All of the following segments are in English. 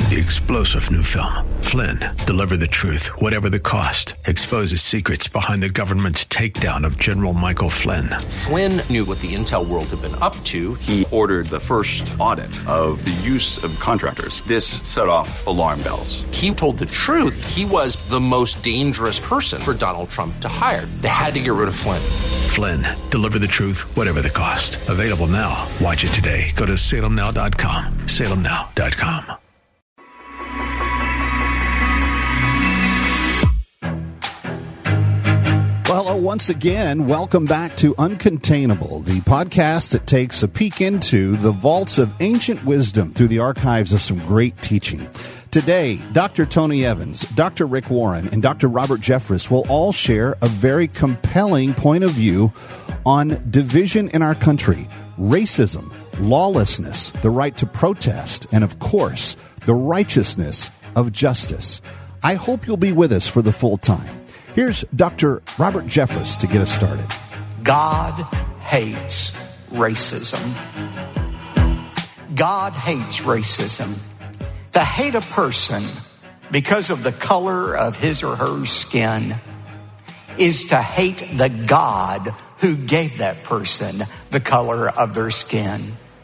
the explosive new film, Flynn, Deliver the Truth, Whatever the Cost, exposes secrets behind the government's takedown of General Michael Flynn. Flynn knew what the intel world had been up to. He ordered the first audit of the use of contractors. This set off alarm bells. He told the truth. He was the most dangerous person for Donald Trump to hire. They had to get rid of Flynn. Flynn, Deliver the Truth, Whatever the Cost. Available now. Watch it today. Go to salemnow.com. salemnow.com. Well, once again, welcome back to Uncontainable, the podcast that takes a peek into the vaults of ancient wisdom through the archives of some great teaching. Today, Dr. Tony Evans, Dr. Rick Warren, and Dr. Robert Jeffress will all share a very compelling point of view on division in our country, racism, lawlessness, the right to protest, and of course, the righteousness of justice. I hope you'll be with us for the full time. Here's Dr. Robert Jeffress to get us started. God hates racism. God hates racism. To hate a person because of the color of his or her skin is to hate the God who gave that person the color of their skin.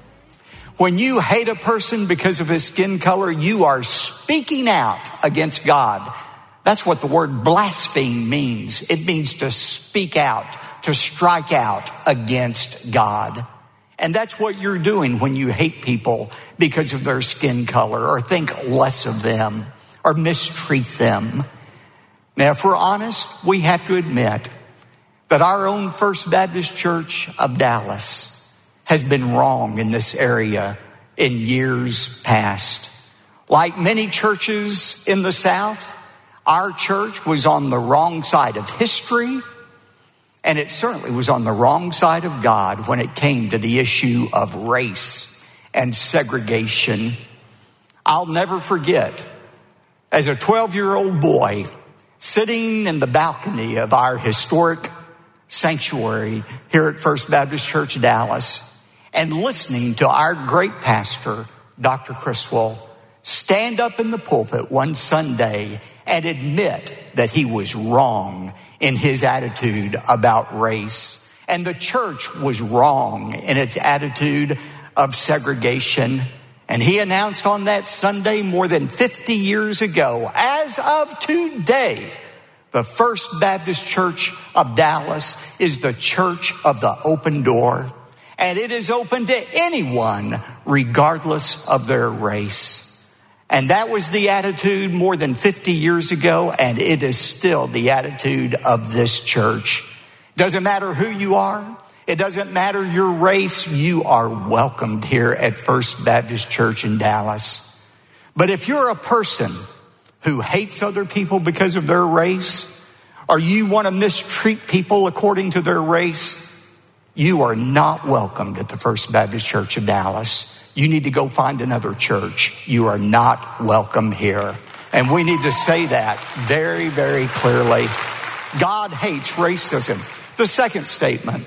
When you hate a person because of his skin color, you are speaking out against God. That's what the word blaspheme means. It means to speak out, to strike out against God. And that's what you're doing when you hate people because of their skin color or think less of them or mistreat them. Now, if we're honest, we have to admit that our own First Baptist Church of Dallas has been wrong in this area in years past. Like many churches in the South, our church was on the wrong side of history, and it certainly was on the wrong side of God when it came to the issue of race and segregation. I'll never forget, as a 12-year-old boy, sitting in the balcony of our historic sanctuary here at First Baptist Church Dallas and listening to our great pastor, Dr. Criswell, stand up in the pulpit one Sunday and admit that he was wrong in his attitude about race. And the church was wrong in its attitude of segregation. And he announced on that Sunday more than 50 years ago, as of today, the First Baptist Church of Dallas is the church of the open door. And it is open to anyone, regardless of their race. And that was the attitude more than 50 years ago, and it is still the attitude of this church. Doesn't matter who you are. It doesn't matter your race. You are welcomed here at First Baptist Church in Dallas. But if you're a person who hates other people because of their race, or you want to mistreat people according to their race, you are not welcomed at the First Baptist Church of Dallas. You need to go find another church. You are not welcome here. And we need to say that very, very clearly. God hates racism. The second statement,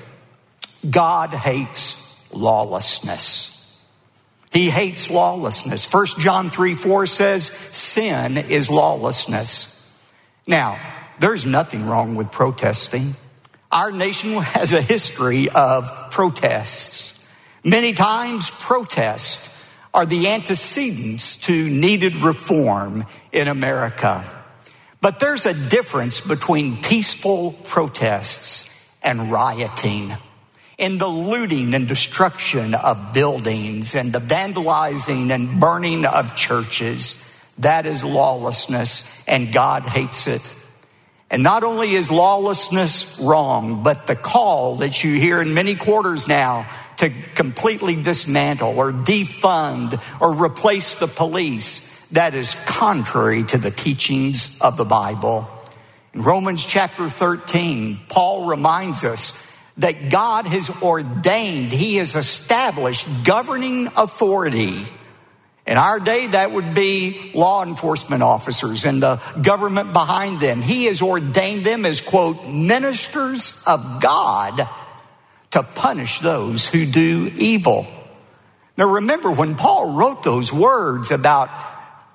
God hates lawlessness. He hates lawlessness. 1 John 3:4 says, sin is lawlessness. Now, there's nothing wrong with protesting. Our nation has a history of protests. Many times, protests are the antecedents to needed reform in America. But there's a difference between peaceful protests and rioting. In the looting and destruction of buildings and the vandalizing and burning of churches, that is lawlessness, and God hates it. And not only is lawlessness wrong, but the call that you hear in many quarters now to completely dismantle or defund or replace the police, that is contrary to the teachings of the Bible. In Romans chapter 13, Paul reminds us that God has ordained, he has established governing authority. In our day, that would be law enforcement officers and the government behind them. He has ordained them as, quote, ministers of God to punish those who do evil. Now remember, when Paul wrote those words about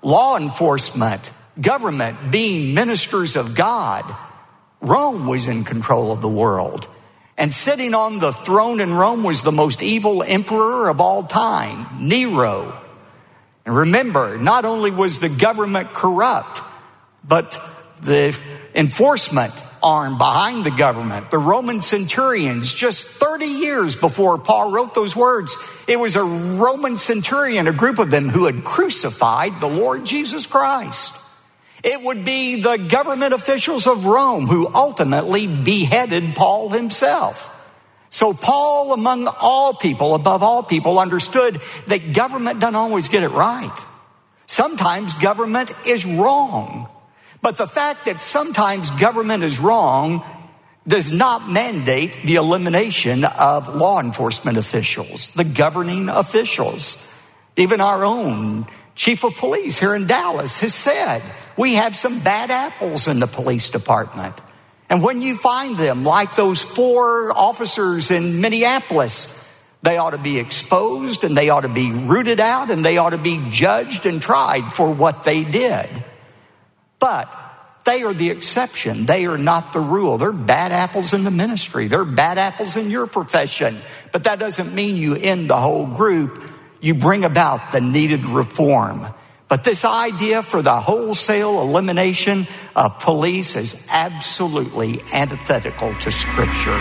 law enforcement, government being ministers of God, Rome was in control of the world. And sitting on the throne in Rome was the most evil emperor of all time, Nero. And remember, not only was the government corrupt, but the enforcement arm behind the government, the Roman centurions, just 30 years before Paul wrote those words, it was a Roman centurion, a group of them, who had crucified the Lord Jesus Christ. It would be the government officials of Rome who ultimately beheaded Paul himself. So Paul, among all people, above all people, understood that government doesn't always get it right. Sometimes government is wrong. But the fact that sometimes government is wrong does not mandate the elimination of law enforcement officials, the governing officials. Even our own chief of police here in Dallas has said, we have some bad apples in the police department. And when you find them, like those 4 officers in Minneapolis, they ought to be exposed and they ought to be rooted out and they ought to be judged and tried for what they did. But they are the exception. They are not the rule. They're bad apples in the ministry. They're bad apples in your profession. But that doesn't mean you end the whole group. You bring about the needed reform. But this idea for the wholesale elimination of police is absolutely antithetical to Scripture.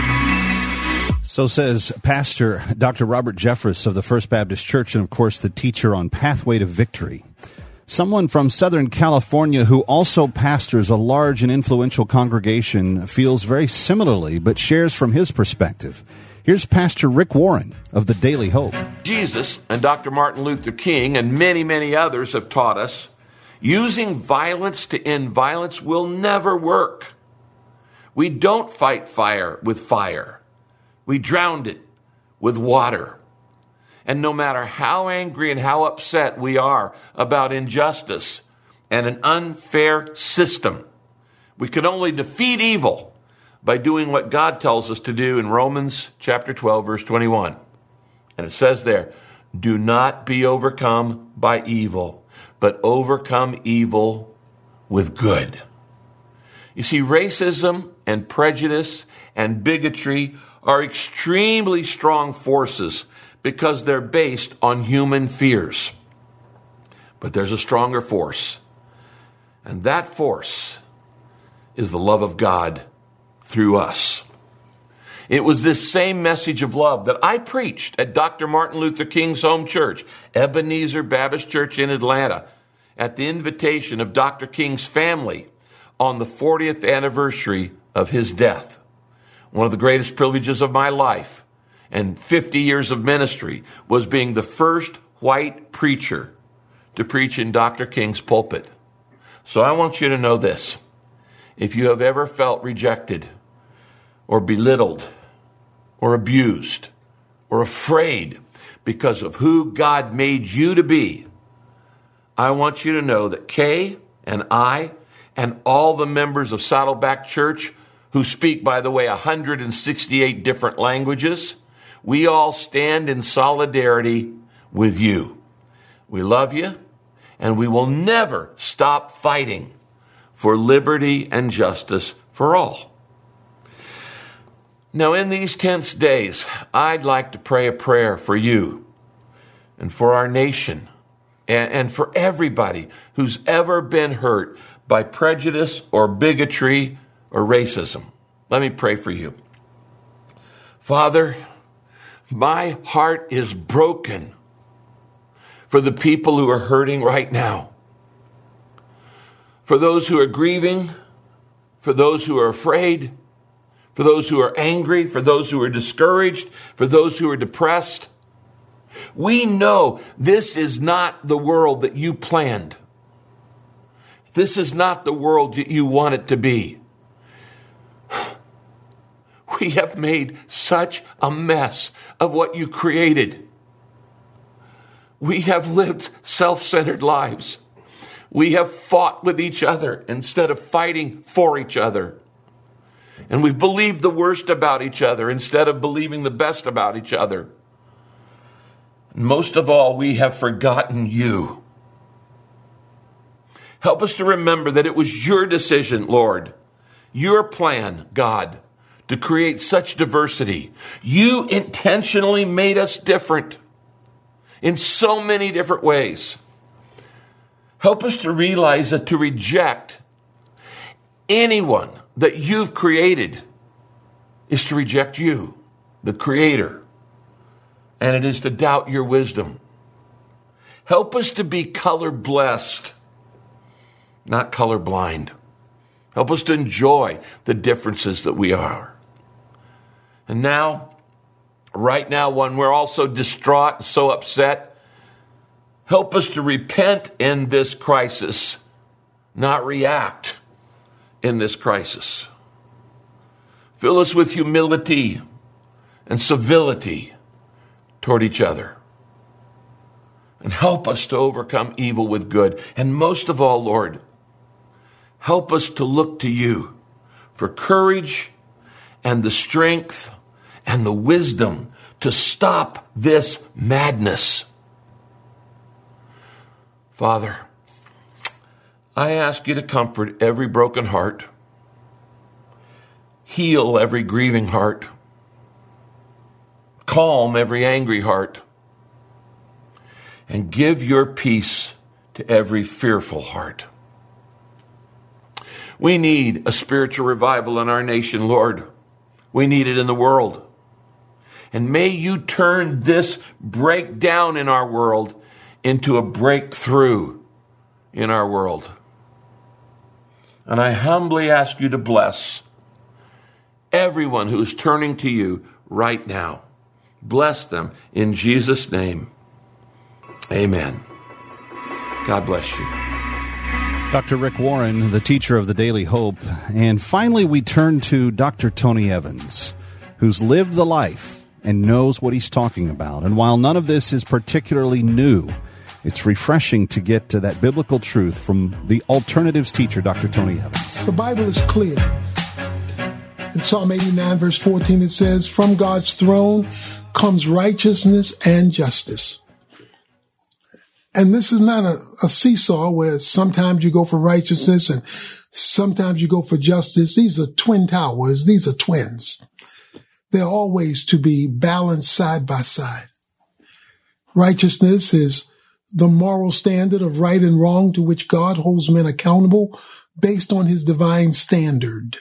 So says Pastor Dr. Robert Jeffress of the First Baptist Church, and of course the teacher on Pathway to Victory. Someone from Southern California who also pastors a large and influential congregation feels very similarly, but shares from his perspective. Here's Pastor Rick Warren of the Daily Hope. Jesus and Dr. Martin Luther King and many, many others have taught us using violence to end violence will never work. We don't fight fire with fire. We drowned it with water. And no matter how angry and how upset we are about injustice and an unfair system, we can only defeat evil by doing what God tells us to do in Romans chapter 12, verse 21. And it says there, do not be overcome by evil, but overcome evil with good. You see, racism and prejudice and bigotry are extremely strong forces because they're based on human fears. But there's a stronger force, and that force is the love of God through us. It was this same message of love that I preached at Dr. Martin Luther King's home church, Ebenezer Baptist Church in Atlanta, at the invitation of Dr. King's family on the 40th anniversary of his death. One of the greatest privileges of my life and 50 years of ministry was being the first white preacher to preach in Dr. King's pulpit. So I want you to know this. If you have ever felt rejected or belittled or abused or afraid because of who God made you to be, I want you to know that Kay and I and all the members of Saddleback Church, who speak, by the way, 168 different languages, we all stand in solidarity with you. We love you, and we will never stop fighting for liberty and justice for all. Now, in these tense days, I'd like to pray a prayer for you and for our nation and for everybody who's ever been hurt by prejudice or bigotry or racism. Let me pray for you. Father, my heart is broken for the people who are hurting right now, for those who are grieving, for those who are afraid, for those who are angry, for those who are discouraged, for those who are depressed. We know this is not the world that you planned. This is not the world that you want it to be. We have made such a mess of what you created. We have lived self-centered lives. We have fought with each other instead of fighting for each other. And we've believed the worst about each other instead of believing the best about each other. And most of all, we have forgotten you. Help us to remember that it was your decision, Lord, your plan, God, to create such diversity. You intentionally made us different in so many different ways. Help us to realize that to reject anyone that you've created is to reject you, the Creator, and it is to doubt your wisdom. Help us to be color blessed, not color blind. Help us to enjoy the differences that we are. And now, right now, when we're all so distraught and so upset, help us to repent in this crisis, not react in this crisis. Fill us with humility and civility toward each other. And help us to overcome evil with good. And most of all, Lord, help us to look to you for courage and the strength and the wisdom to stop this madness. Father, I ask you to comfort every broken heart, heal every grieving heart, calm every angry heart, and give your peace to every fearful heart. We need a spiritual revival in our nation, Lord. We need it in the world. And may you turn this breakdown in our world into a breakthrough in our world. And I humbly ask you to bless everyone who is turning to you right now. Bless them in Jesus' name. Amen. God bless you. Dr. Rick Warren, the teacher of the Daily Hope. And finally, we turn to Dr. Tony Evans, who's lived the life and knows what he's talking about. And while none of this is particularly new, it's refreshing to get to that biblical truth from the alternatives teacher, Dr. Tony Evans. The Bible is clear. In Psalm 89, verse 14, it says, "From God's throne comes righteousness and justice." And this is not a seesaw where sometimes you go for righteousness and sometimes you go for justice. These are twin towers. These are twins. They're always to be balanced side by side. Righteousness is the moral standard of right and wrong to which God holds men accountable based on his divine standard.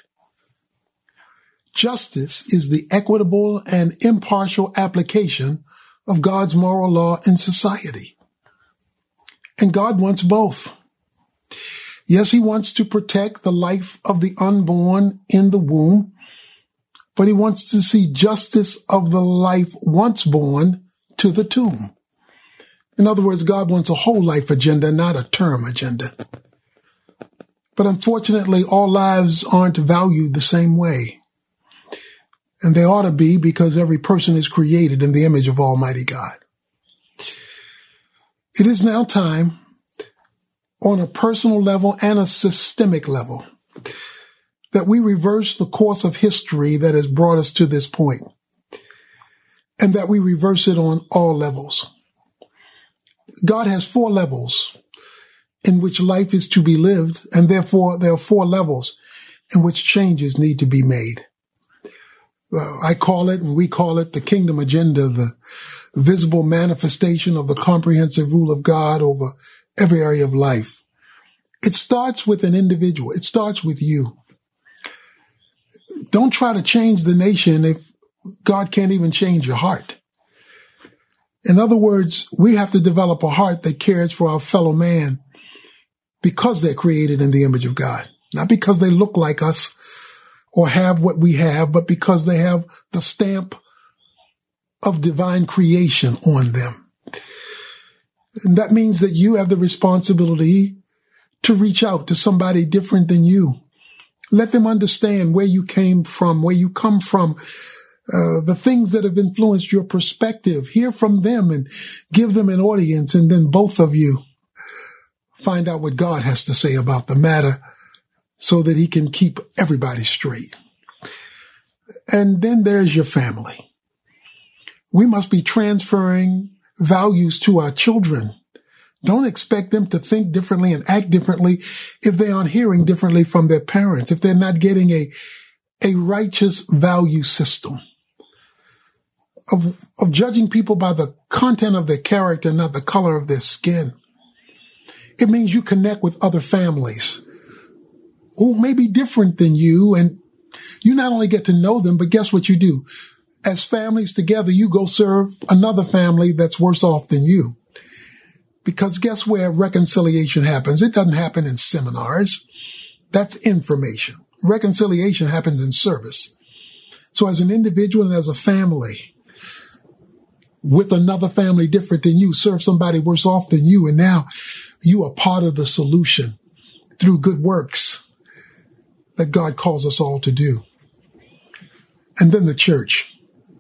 Justice is the equitable and impartial application of God's moral law in society. And God wants both. Yes, he wants to protect the life of the unborn in the womb, but he wants to see justice of the life once born to the tomb. In other words, God wants a whole life agenda, not a term agenda. But unfortunately, all lives aren't valued the same way. And they ought to be, because every person is created in the image of Almighty God. It is now time, on a personal level and a systemic level, that we reverse the course of history that has brought us to this point, and that we reverse it on all levels. God has 4 levels in which life is to be lived, and therefore there are 4 levels in which changes need to be made. I call it, and we call it, the kingdom agenda, the visible manifestation of the comprehensive rule of God over every area of life. It starts with an individual. It starts with you. Don't try to change the nation if God can't even change your heart. In other words, we have to develop a heart that cares for our fellow man because they're created in the image of God, not because they look like us or have what we have, but because they have the stamp of divine creation on them. And that means that you have the responsibility to reach out to somebody different than you. Let them understand where you came from, where you come from, the things that have influenced your perspective. Hear from them and give them an audience, and then both of you find out what God has to say about the matter, so that he can keep everybody straight. And then there's your family. We must be transferring values to our children, Don't expect them to think differently and act differently if they aren't hearing differently from their parents, if they're not getting a righteous value system of judging people by the content of their character, not the color of their skin. It means you connect with other families who may be different than you, and you not only get to know them, but guess what you do? As families together, you go serve another family that's worse off than you. Because guess where reconciliation happens? It doesn't happen in seminars. That's information. Reconciliation happens in service. So as an individual and as a family, with another family different than you, serve somebody worse off than you, and now you are part of the solution through good works that God calls us all to do. And then the church.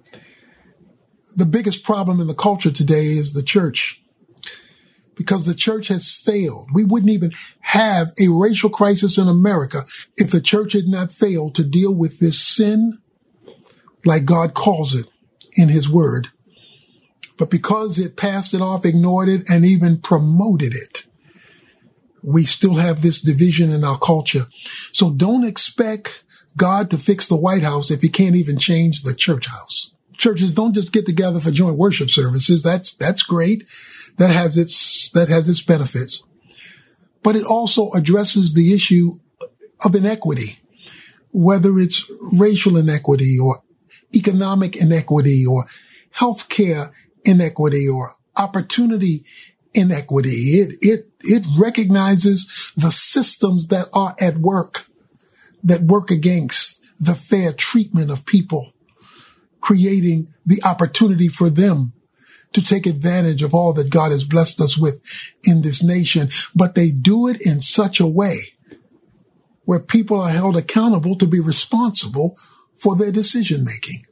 The biggest problem in the culture today is the church, because the church has failed. We wouldn't even have a racial crisis in America if the church had not failed to deal with this sin like God calls it in his word. But because it passed it off, ignored it, and even promoted it, we still have this division in our culture. So don't expect God to fix the White House if he can't even change the church house. Churches don't just get together for joint worship services. That's great. That has its benefits. But it also addresses the issue of inequity, whether it's racial inequity or economic inequity or healthcare inequity or opportunity inequity. It recognizes the systems that are at work, that work against the fair treatment of people, creating the opportunity for them to take advantage of all that God has blessed us with in this nation. But they do it in such a way where people are held accountable to be responsible for their decision making.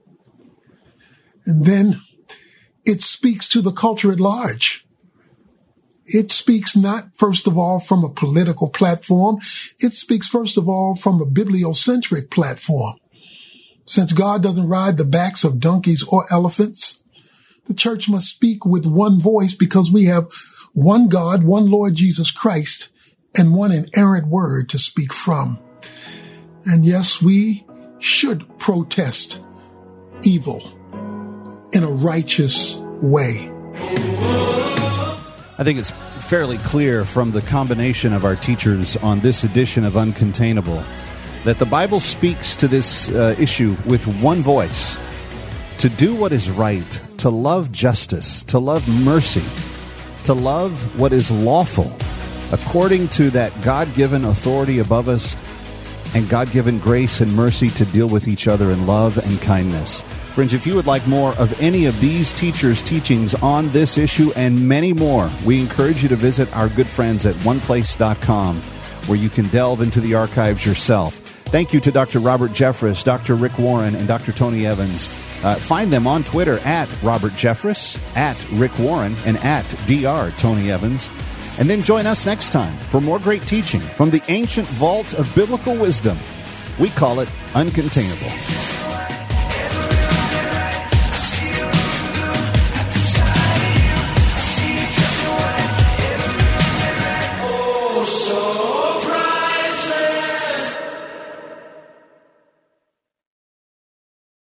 And then it speaks to the culture at large. It speaks not, first of all, from a political platform. It speaks, first of all, from a bibliocentric platform. Since God doesn't ride the backs of donkeys or elephants, the church must speak with one voice because we have one God, one Lord Jesus Christ, and one inerrant word to speak from. And yes, we should protest evil in a righteous way. I think it's fairly clear from the combination of our teachers on this edition of Uncontainable that the Bible speaks to this issue with one voice: to do what is right, to love justice, to love mercy, to love what is lawful, according to that God-given authority above us and God-given grace and mercy to deal with each other in love and kindness. Friends, if you would like more of any of these teachers' teachings on this issue and many more, we encourage you to visit our good friends at oneplace.com, where you can delve into the archives yourself. Thank you to Dr. Robert Jeffress, Dr. Rick Warren, and Dr. Tony Evans. Find them on Twitter at Robert Jeffress, at Rick Warren, and at Dr. Tony Evans. And then join us next time for more great teaching from the ancient vault of biblical wisdom. We call it Uncontainable.